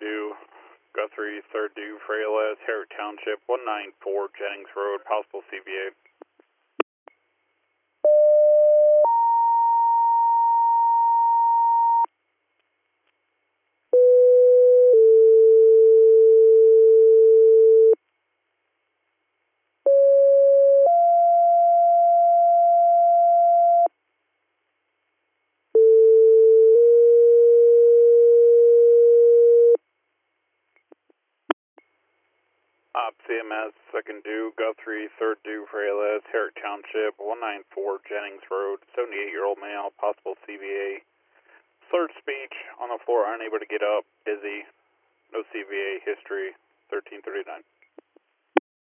due, Guthrie, third due, Frailes, Herrick Township, 194 Jennings Road, possible CVA. CMS, second due, Guthrie, third due, Frailes, Herrick Township, 194 Jennings Road, 78-year-old male, possible CVA. Slurred speech, on the floor, unable to get up, dizzy, no CVA, history, 1339.